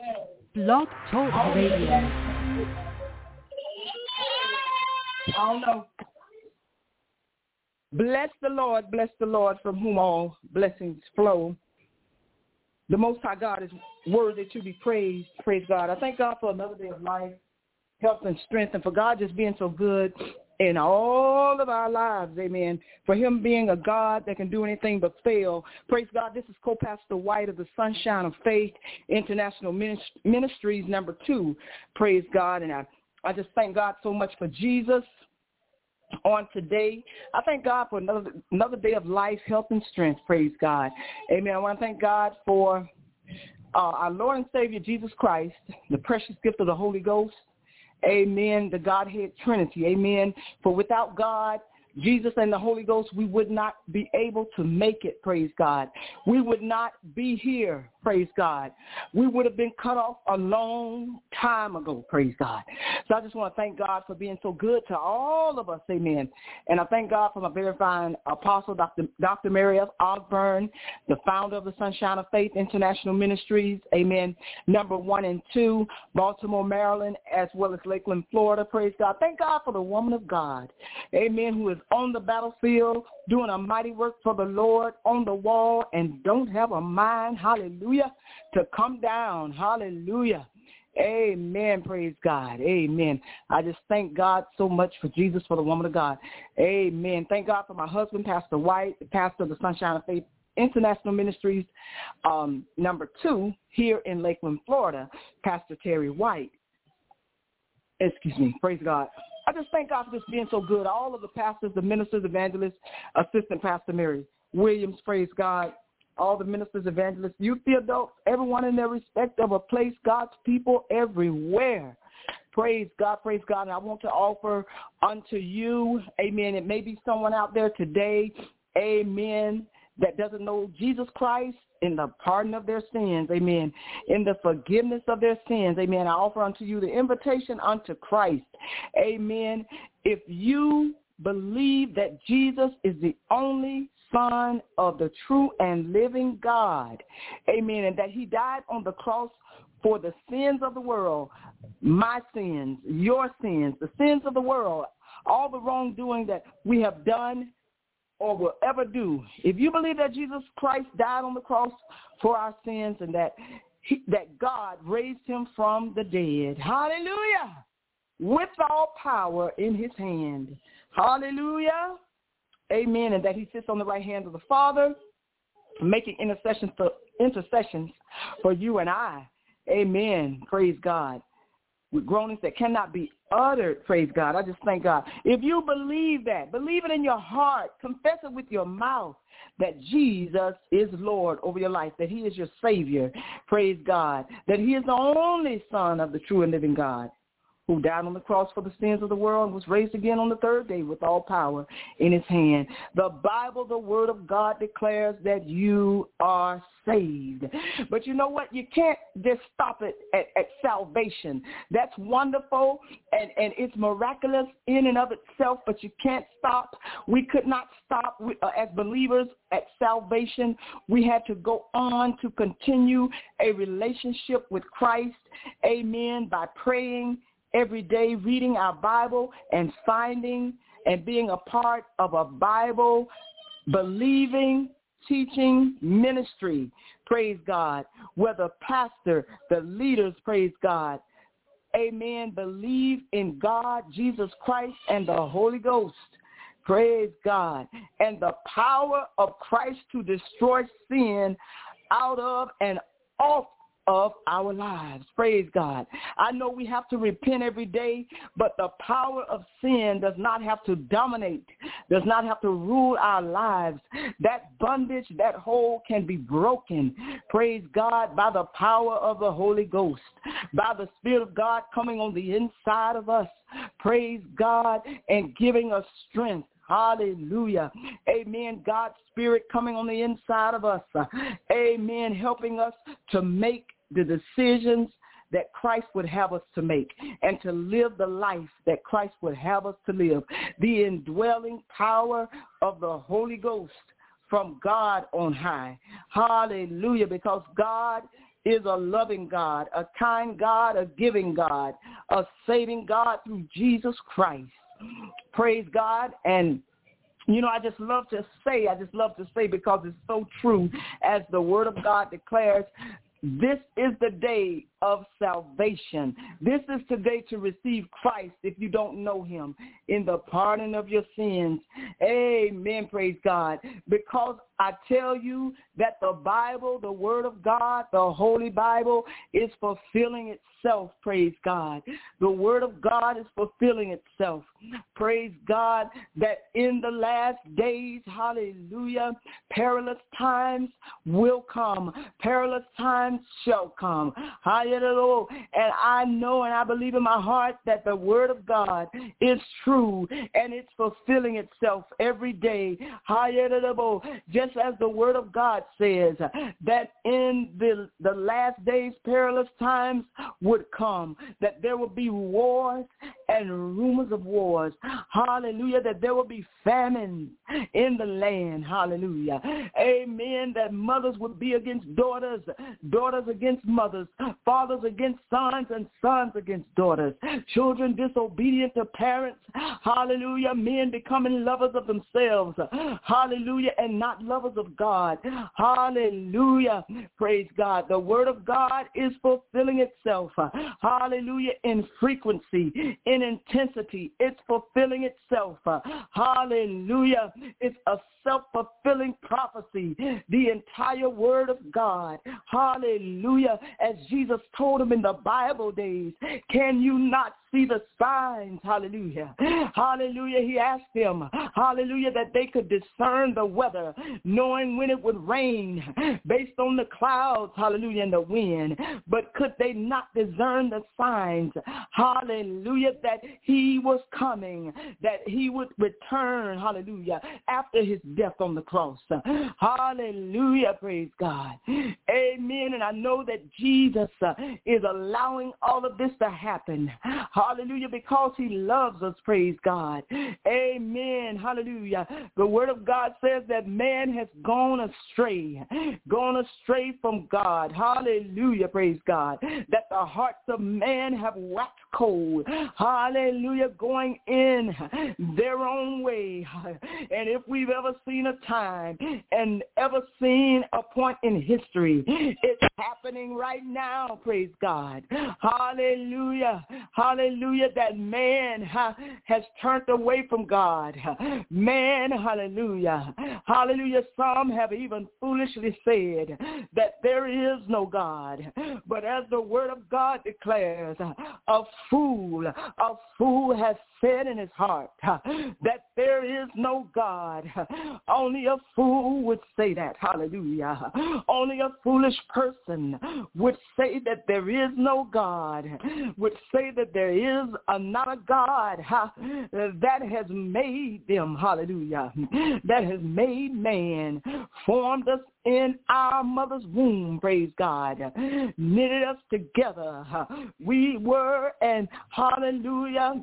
Blog Talk Radio. I don't know. Bless the Lord, from whom all blessings flow. The Most High God is worthy to be praised. Praise God. I thank God for another day of life, health, and strength, and for God just being so good in all of our lives, amen. For him being a God that can do anything but fail. Praise God. This is Co-Pastor White of the Sunshine of Faith International Ministries, number 2. Praise God. And I just thank God so much for Jesus on today. I thank God for another day of life, health, and strength. Praise God. Amen. I want to thank God for our Lord and Savior, Jesus Christ, the precious gift of the Holy Ghost. Amen. The Godhead Trinity. Amen. For without God, Jesus and the Holy Ghost, we would not be able to make it, praise God. We would not be here, praise God. We would have been cut off a long time ago, praise God. So I just want to thank God for being so good to all of us, amen. And I thank God for my very fine apostle, Dr. Mary F. Osborne, the founder of the Sunshine of Faith International Ministries, amen, number 1 and 2, Baltimore, Maryland, as well as Lakeland, Florida, praise God. Thank God for the woman of God, amen, who is on the battlefield, doing a mighty work for the Lord on the wall, and don't have a mind, hallelujah, to come down, hallelujah. Amen, praise God, amen. I just thank God so much for Jesus, for the woman of God, amen. Thank God for my husband, Pastor White, the pastor of the Sunshine of Faith International Ministries, number 2, here in Lakeland, Florida, Pastor Terry White. Excuse me, praise God. I just thank God for just being so good. All of the pastors, the ministers, evangelists, Assistant Pastor Mary Williams, praise God. All the ministers, evangelists, youth, the adults, everyone in their respective place, God's people everywhere. Praise God, praise God. And I want to offer unto you, amen, it may be someone out there today, amen, that doesn't know Jesus Christ in the pardon of their sins, amen, in the forgiveness of their sins, amen. I offer unto you the invitation unto Christ, amen. If you believe that Jesus is the only Son of the true and living God, amen, and that he died on the cross for the sins of the world, my sins, your sins, the sins of the world, all the wrongdoing that we have done or will ever do. If you believe that Jesus Christ died on the cross for our sins and that God raised him from the dead, hallelujah, with all power in his hand, hallelujah, amen, and that he sits on the right hand of the Father, making intercessions for you and I, amen, praise God, with groanings that cannot be uttered, praise God. I just thank God. If you believe that, believe it in your heart, confess it with your mouth that Jesus is Lord over your life, that he is your Savior, praise God, that he is the only Son of the true and living God, who died on the cross for the sins of the world and was raised again on the third day with all power in his hand. The Bible, the Word of God, declares that you are saved. But you know what? You can't just stop it at salvation. That's wonderful, and it's miraculous in and of itself, but you can't stop. We could not stop as believers at salvation. We had to go on to continue a relationship with Christ, amen, by praying every day, reading our Bible and finding and being a part of a Bible believing, teaching ministry, praise God, where the pastor, the leaders, praise God, amen, believe in God, Jesus Christ, and the Holy Ghost, praise God, and the power of Christ to destroy sin out of and off of our lives. Praise God. I know we have to repent every day, but the power of sin does not have to dominate, does not have to rule our lives. That bondage, that hold can be broken, praise God, by the power of the Holy Ghost, by the Spirit of God coming on the inside of us, praise God, and giving us strength. Hallelujah. Amen. God's Spirit coming on the inside of us. Amen. Helping us to make the decisions that Christ would have us to make and to live the life that Christ would have us to live. The indwelling power of the Holy Ghost from God on high. Hallelujah. Because God is a loving God, a kind God, a giving God, a saving God through Jesus Christ. Praise God. And I just love to say because it's so true, as the word of God declares, this is the day of salvation. This is the day to receive Christ if you don't know him, in the pardon of your sins. Amen, praise God. Because I tell you that the Bible, the word of God, the Holy Bible is fulfilling itself, praise God. The word of God is fulfilling itself. Praise God, that in the last days, hallelujah, perilous times will come. Perilous times shall come. Hallelujah. And I know and I believe in my heart that the word of God is true and it's fulfilling itself every day. Hallelujah. Just as the word of God says that in the last days perilous times would come, that there will be wars and rumors of wars. Hallelujah. That there will be famine in the land. Hallelujah. Amen. That mothers would be against daughters, daughters against mothers, fathers against sons, and sons against daughters, children disobedient to parents. Hallelujah. Men becoming lovers of themselves. Hallelujah. And not lovers of God. Hallelujah. Praise God. The word of God is fulfilling itself. Hallelujah. In frequency, in intensity, it's fulfilling itself. Hallelujah. It's a self-fulfilling prophecy, the entire word of God. Hallelujah. As Jesus told him in the Bible days, can you not see the signs? Hallelujah. Hallelujah. He asked them, hallelujah, that they could discern the weather, knowing when it would rain based on the clouds, hallelujah, and the wind. But could they not discern the signs? Hallelujah. That he was coming, that he would return, hallelujah, after his death on the cross. Hallelujah. Praise God. Amen. And I know that Jesus is allowing all of this to happen. Hallelujah. Because he loves us. Praise God. Amen. Hallelujah. The word of God says that man has gone astray from God. Hallelujah. Praise God. That the hearts of man have waxed cold. Hallelujah. Going in their own way. And if we've ever seen a time and ever seen a point in history, it's happening right now. Praise God. Hallelujah. Hallelujah. That man has turned away from God. Man, hallelujah. Hallelujah. Some have even foolishly said that there is no God. But as the word of God declares, a fool has said in his heart that there is no God. Only a fool would say that. Hallelujah. Only a foolish person would say that there is no God, would say that there is not a God that has made them. Hallelujah. That has made man, formed us in our mother's womb, praise God, knitted us together. We were, and hallelujah,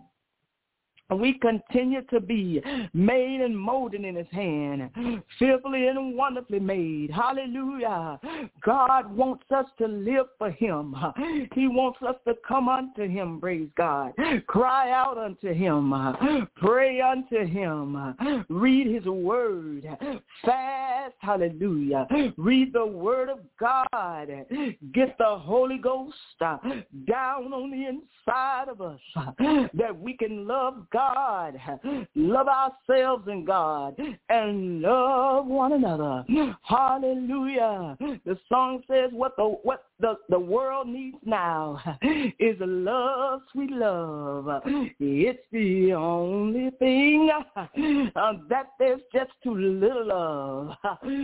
we continue to be made and molded in his hand, fearfully and wonderfully made. Hallelujah. God wants us to live for him. He wants us to come unto him, praise God. Cry out unto him. Pray unto him. Read his word. Fast. Hallelujah. Read the word of God. Get the Holy Ghost down on the inside of us, that we can love God, love ourselves in God, and love one another. Hallelujah. The song says what the world needs now is love, sweet love. It's the only thing that there's just too little of.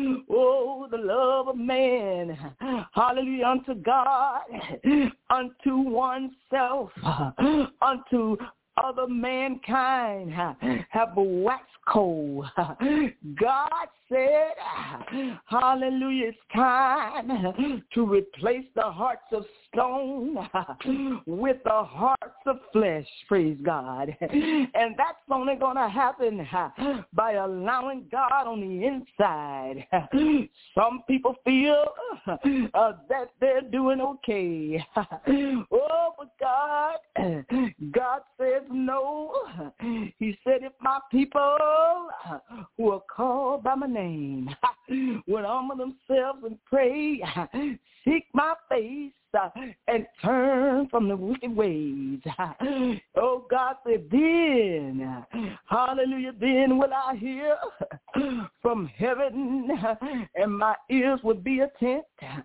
Oh, the love of man. Hallelujah. Unto God, unto oneself, unto other mankind have waxed cold. God said, hallelujah, it's time to replace the hearts of stone with the hearts of flesh, praise God. And that's only going to happen by allowing God on the inside. Some people feel that they're doing okay. Oh, but God says no. He said, if my people who are called by my name would humble themselves and pray, seek my face, and turn from the wicked ways. Oh, God said, then, hallelujah, then will I hear from heaven, and my ears will be attentive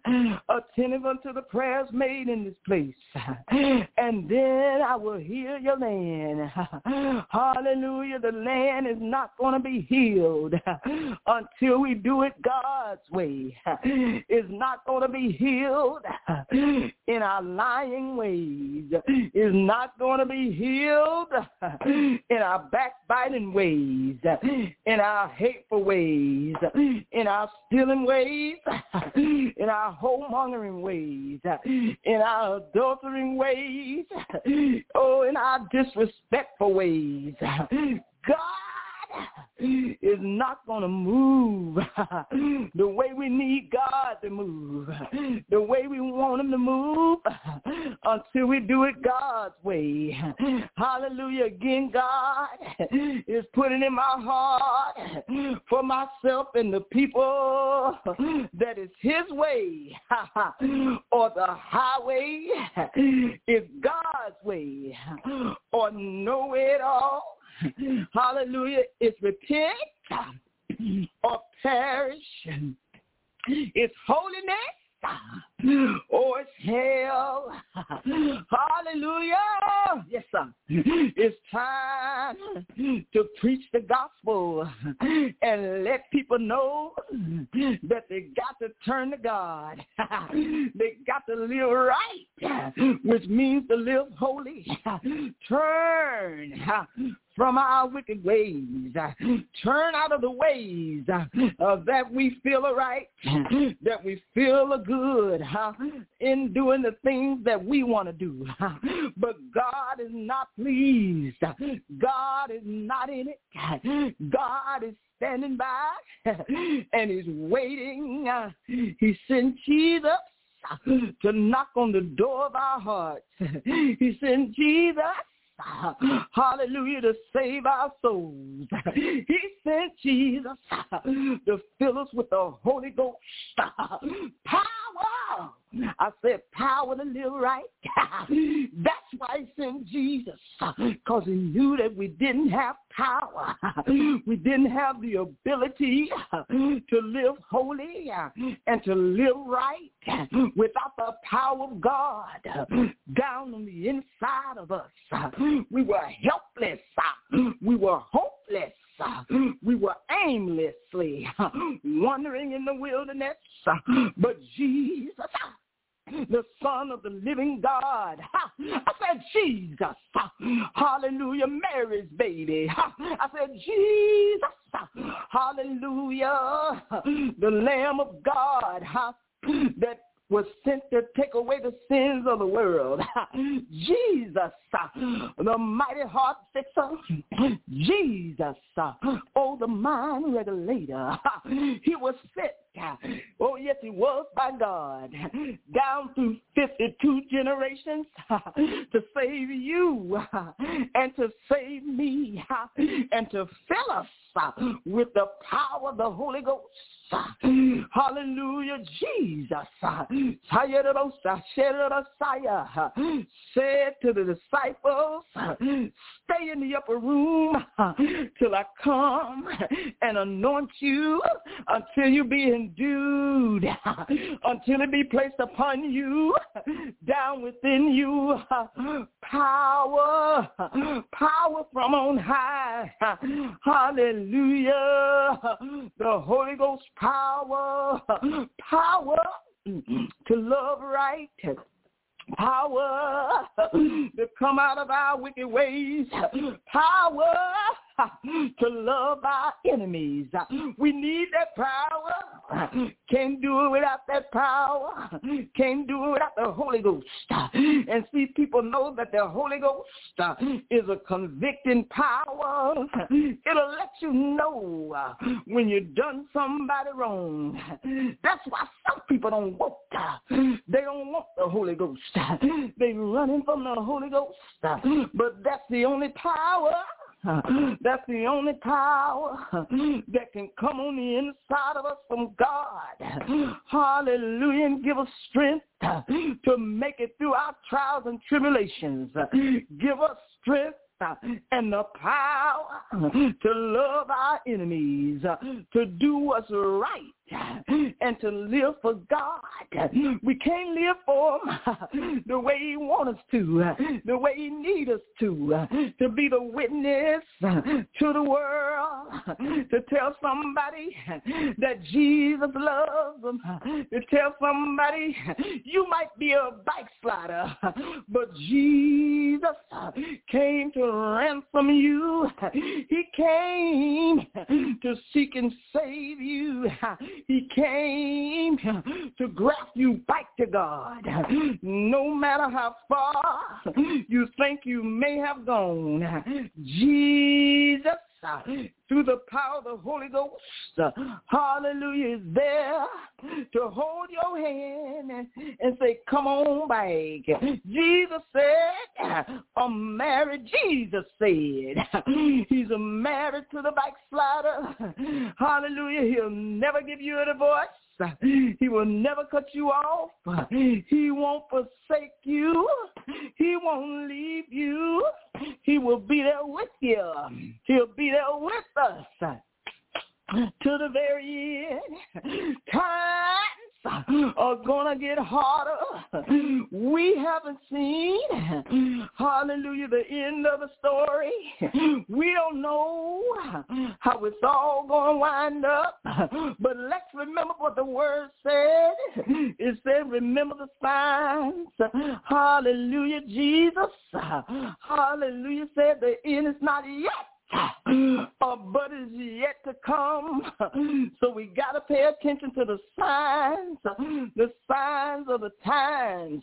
unto the prayers made in this place. And then I will heal your land. Hallelujah, the land is not going to be healed until we do it God's way. It's not going to be healed in our lying ways, is not going to be healed in our backbiting ways, in our hateful ways, in our stealing ways, in our whoremongering ways, in our adultering ways, oh, in our disrespectful ways. God is not going to move the way we need God to move, the way we want him to move, until we do it God's way. Hallelujah. Again, God is putting in my heart for myself and the people that is his way, or the highway is God's way, or no way at all. Hallelujah. It's repent or perish. It's holiness or it's hell. Hallelujah. Yes, sir. It's time to preach the gospel and let people know that they got to turn to God. They got to live right, which means to live holy. Turn from our wicked ways. Turn out of the ways that we feel are right, that we feel are good in doing the things that we want to do. But God is not pleased. God is not in it. God is standing by and he's waiting. He sent Jesus to knock on the door of our hearts. He sent Jesus, hallelujah, to save our souls. He sent Jesus to fill us with the Holy Ghost power. I said power to live right. That's why he sent Jesus, because he knew that we didn't have power. We didn't have the ability to live holy and to live right without the power of God down on the inside of us. We were helpless. We were hopeless. We were aimlessly wandering in the wilderness. But Jesus, the Son of the living God, I said Jesus, hallelujah, Mary's baby. I said Jesus, hallelujah, the Lamb of God that was sent to take away the sins of the world. Jesus, the mighty heart fixer. Jesus, oh, the mind regulator. He was sent, oh yes, he was, by God, down through 52 generations to save you and to save me and to fill us with the power of the Holy Ghost. Hallelujah. Jesus said to the disciples, stay in the upper room till I come and anoint you until you be endued, until it be placed upon you, down within you, power from on high. Hallelujah. The Holy Ghost power to love right, Power to come out of our wicked ways. Power to love our enemies. We need that power. Can't do it without that power. Can't do it without the Holy Ghost. And see, people know that the Holy Ghost is a convicting power. It'll let you know when you've done somebody wrong. That's why some people don't want they don't want the Holy Ghost. They running from the Holy Ghost. But that's the only power. That's the only power that can come on the inside of us from God. Hallelujah. And give us strength to make it through our trials and tribulations. Give us strength and the power to love our enemies, to do what's right, and to live for God. We can't live for him the way he wants us to, the way he needs us to be the witness to the world, to tell somebody that Jesus loves them, to tell somebody you might be a backslider, but Jesus came to ransom you. He came to seek and save you. He came to graft you back to God. No matter how far you think you may have gone, Jesus, through the power of the Holy Ghost, hallelujah, is there to hold your hand and say, come on back. Jesus said, I'm married. Jesus said, he's married to the backslider. Hallelujah. He'll never give you a divorce. He will never cut you off. He won't forsake you. He won't leave you. He will be there with you. He'll be there with us to the very end. Times are going to get harder. We haven't seen, hallelujah, the end of the story. We don't know how it's all going to wind up. But let's remember what the word said. It said, remember the signs. Hallelujah, Jesus. Hallelujah, said the end is not yet. But is yet to come. So we got to pay attention to the signs of the times.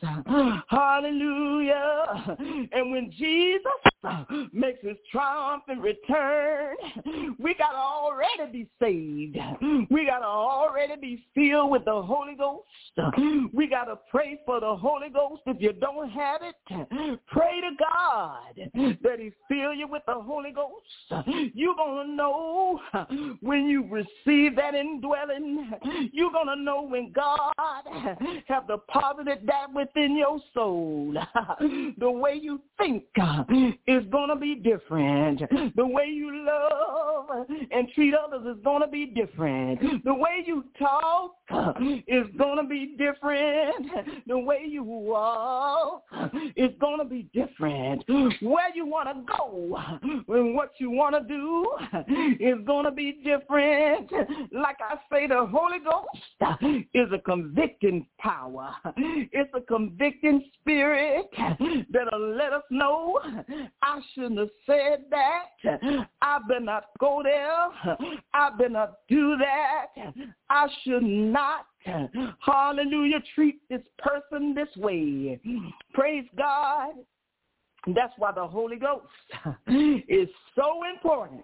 Hallelujah. And when Jesus makes his triumphant return, we got to already be saved. We got to already be filled with the Holy Ghost. We got to pray for the Holy Ghost. If you don't have it, pray to God that he fill you with the Holy Ghost. You're going to know when you receive that indwelling. You're going to know when God have deposited that within your soul. The way you think is going to be different. The way you love and treat others is going to be different. The way you talk is going to be different. The way you walk is going to be different. Where you want to go and what you want to do is going to be different. Like I say, the Holy Ghost is a convicting power. It's a convicting spirit that'll let us know I shouldn't have said that. I better not go there. I better not do that. I should not, hallelujah, treat this person this way. Praise God. That's why the Holy Ghost is so important.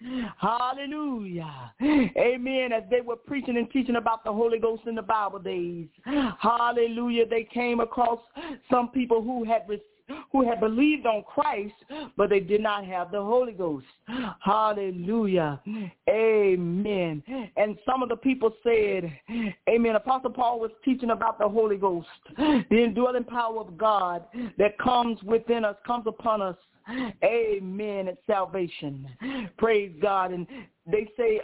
Hallelujah. Amen. As they were preaching and teaching about the Holy Ghost in the Bible days, hallelujah, they came across some people who had believed on Christ, but they did not have the Holy Ghost. Hallelujah. Amen. And some of the people said, amen, Apostle Paul was teaching about the Holy Ghost, the indwelling power of God that comes within us, comes upon us. Amen. It's salvation. Praise God. And they say,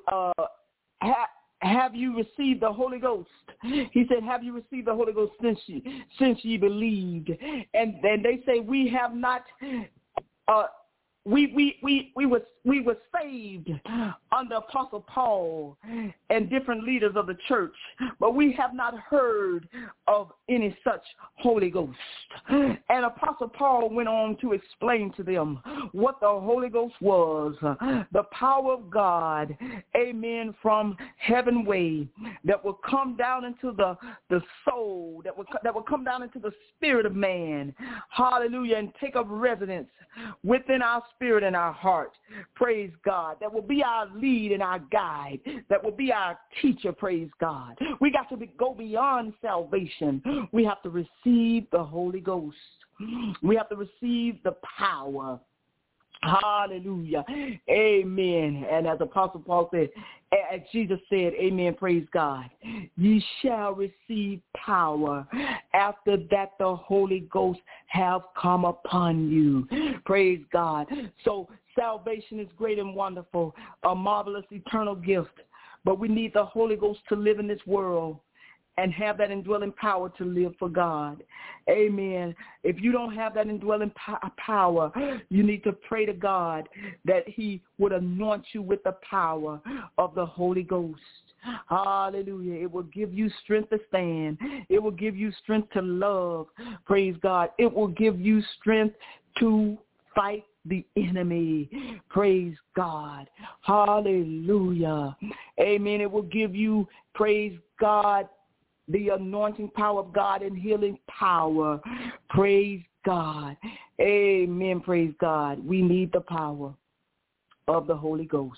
have you received the Holy Ghost? He said, have you received the Holy Ghost since ye believed? And then they say, we have not we were saved under Apostle Paul and different leaders of the church, but we have not heard of any such Holy Ghost. And Apostle Paul went on to explain to them what the Holy Ghost was, the power of God, amen, from heaven way that will come down into the soul, that will come down into the spirit of man, hallelujah, and take up residence within our spirit and our heart. Praise God. That will be our lead and our guide. That will be our teacher. Praise God. We got to go beyond salvation. We have to receive the Holy Ghost. We have to receive the power. Hallelujah. Amen. And as Apostle Paul said, as Jesus said, amen, praise God, ye shall receive power after that the Holy Ghost have come upon you. Praise God. So salvation is great and wonderful, a marvelous eternal gift, but we need the Holy Ghost to live in this world and have that indwelling power to live for God. Amen. If you don't have that indwelling power, you need to pray to God that he would anoint you with the power of the Holy Ghost. Hallelujah. It will give you strength to stand. It will give you strength to love. Praise God. It will give you strength to fight the enemy. Praise God. Hallelujah. Amen. It will give you, praise God, the anointing power of God and healing power. Praise God. Amen. Praise God. We need the power of the Holy Ghost.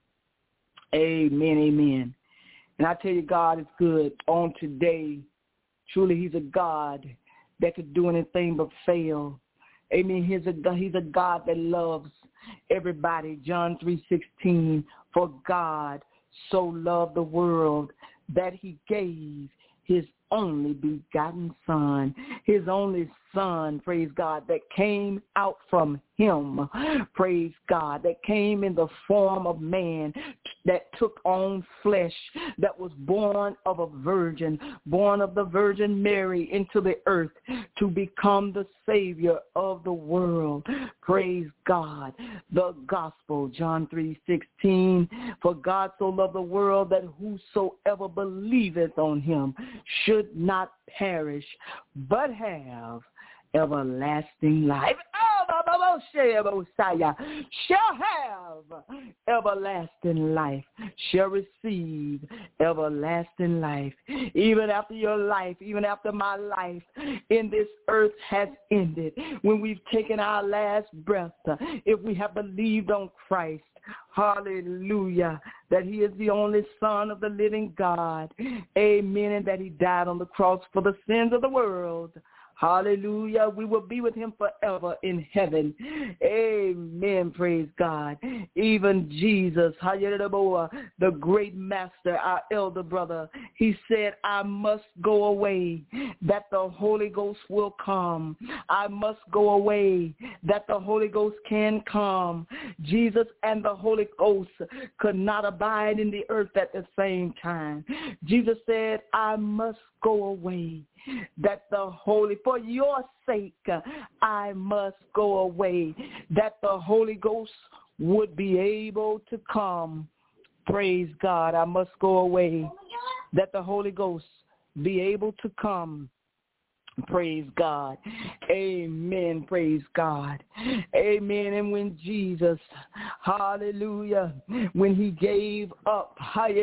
Amen. Amen. And I tell you, God is good on today. Truly, he's a God that could do anything but fail. Amen. He's a God that loves everybody. John 3:16, for God so loved the world that he gave his only begotten son, his only son, praise God, that came out from him, praise God, that came in the form of man, that took on flesh, that was born of a virgin, born of the Virgin Mary into the earth to become the Savior of the world. Praise God. The gospel, John 3:16, for God so loved the world that whosoever believeth on him should not perish, but have everlasting life. Shall have everlasting life, shall receive everlasting life. Even after your life, even after my life in this earth has ended, when we've taken our last breath, if we have believed on Christ, hallelujah, that he is the only Son of the living God, amen, and that he died on the cross for the sins of the world. Hallelujah. We will be with him forever in heaven. Amen. Praise God. Even Jesus, the great master, our elder brother, he said, I must go away that the Holy Ghost will come. I must go away that the Holy Ghost can come. Jesus and the Holy Ghost could not abide in the earth at the same time. Jesus said, I must go away that the Holy, for your sake, I must go away, that the Holy Ghost would be able to come. Praise God. I must go away, that the Holy Ghost be able to come. Praise God. Amen. Praise God. Amen. And when Jesus, hallelujah, when he gave up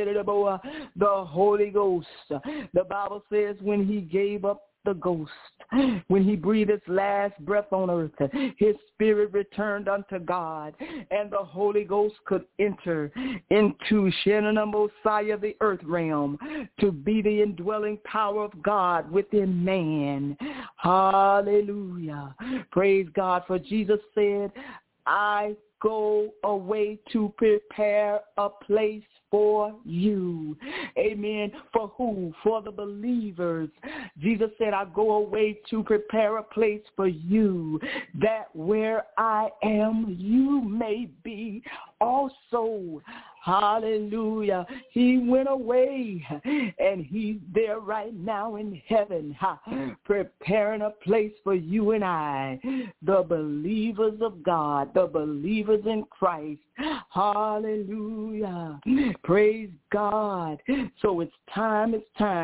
the Holy Ghost, the Bible says when he gave up the ghost, when he breathed his last breath on earth, his spirit returned unto God, and the Holy Ghost could enter into Shenandoah, Mosiah, the earth realm, to be the indwelling power of God within man. Hallelujah. Praise God. For Jesus said, I go away to prepare a place for you. Amen. For who? For the believers. Jesus said, I go away to prepare a place for you, that where I am, you may be also. Hallelujah. He went away, and he's there right now in heaven, preparing a place for you and I, the believers of God, the believers in Christ. Hallelujah. Praise God. So it's time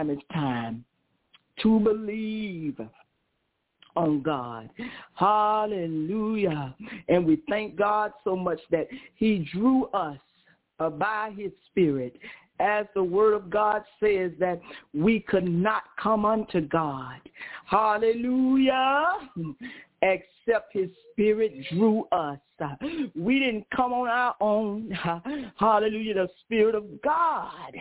to believe on God. Hallelujah. And we thank God so much that he drew us by his Spirit. As the word of God says that we could not come unto God. Hallelujah. Except his Spirit drew us. We didn't come on our own. Hallelujah. The Spirit of God,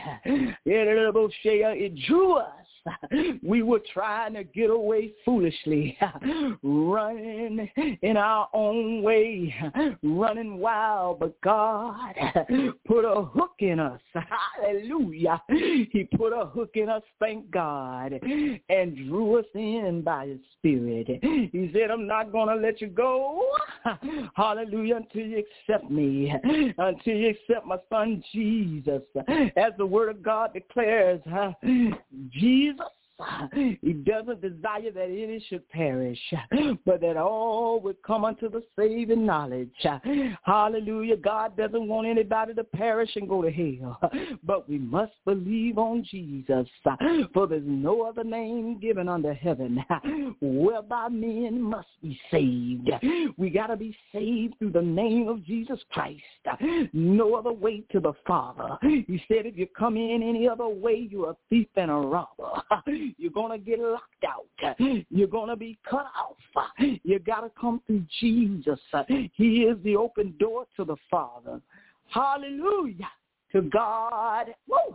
it drew us. We were trying to get away foolishly, running in our own way, running wild, but God put a hook in us. Hallelujah. He put a hook in us, thank God, and drew us in by his Spirit. He said, I'm not going to let you go. Hallelujah, until you accept me, until you accept my son Jesus. As the word of God declares, Jesus, he doesn't desire that any should perish, but that all would come unto the saving knowledge. Hallelujah. God doesn't want anybody to perish and go to hell, but we must believe on Jesus, for there's no other name given under heaven whereby men must be saved. We got to be saved through the name of Jesus Christ. No other way to the Father. He said if you come in any other way, you're a thief and a robber. You're going to get locked out. You're going to be cut off. You got to come through Jesus. He is the open door to the Father. Hallelujah. To God. Whoa,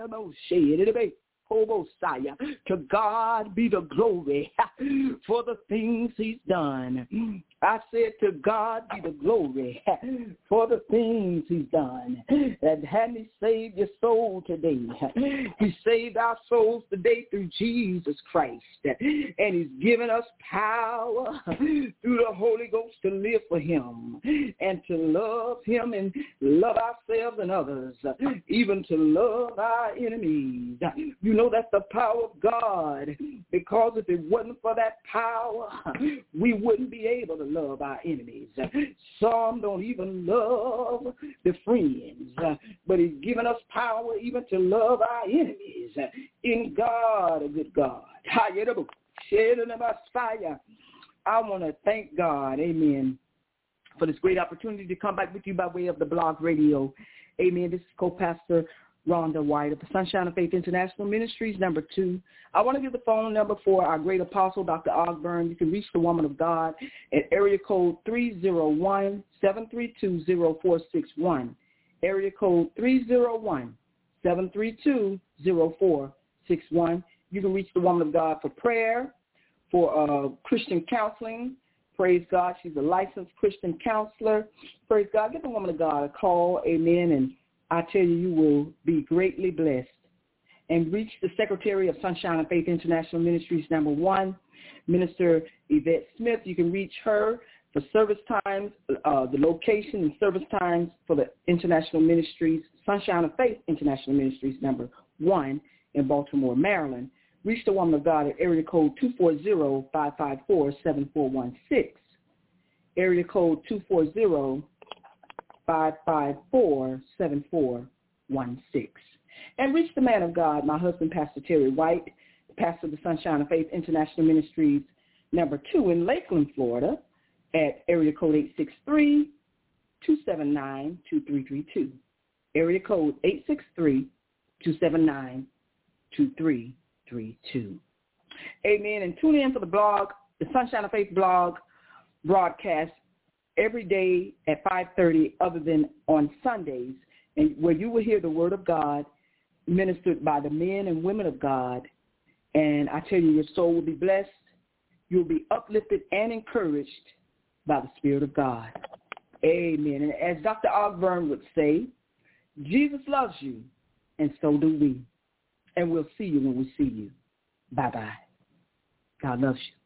to God be the glory for the things he's done. I said to God be the glory for the things he's done. And hadn't he saved your soul today? He saved our souls today through Jesus Christ. And he's given us power through the Holy Ghost to live for him and to love him and love ourselves and others, even to love our enemies. You know that's the power of God, because if it wasn't for that power, we wouldn't be able to love our enemies. Some don't even love the friends, but he's given us power even to love our enemies in God, a good God. I want to thank God, amen, for this great opportunity to come back with you by way of the blog radio. Amen. This is co-pastor Rhonda White of the Sunshine of Faith International Ministries, number 2. I want to give the phone number for our great apostle, Dr. Ogburn. You can reach the woman of God at area code 301-732-0461. Area code 301-732-0461. You can reach the woman of God for prayer, for Christian counseling. Praise God. She's a licensed Christian counselor. Praise God. Give the woman of God a call. Amen. And I tell you, you will be greatly blessed. And reach the Secretary of Sunshine of Faith International Ministries, number 1, Minister Yvette Smith. You can reach her for service times, the location and service times for the International Ministries, Sunshine of Faith International Ministries, number 1 in Baltimore, Maryland. Reach the woman of God at area code 240-554-7416. Area code 240-554-7416. And reach the man of God, my husband, Pastor Terry White, pastor of the Sunshine of Faith International Ministries, number 2 in Lakeland, Florida, at area code 863-279-2332. Area code 863-279-2332. Amen. And tune in for the blog, the Sunshine of Faith blog broadcast every day at 5:30 other than on Sundays, and where you will hear the word of God ministered by the men and women of God. And I tell you, your soul will be blessed. You'll be uplifted and encouraged by the Spirit of God. Amen. And as Dr. Ogburn would say, Jesus loves you, and so do we. And we'll see you when we see you. Bye-bye. God loves you.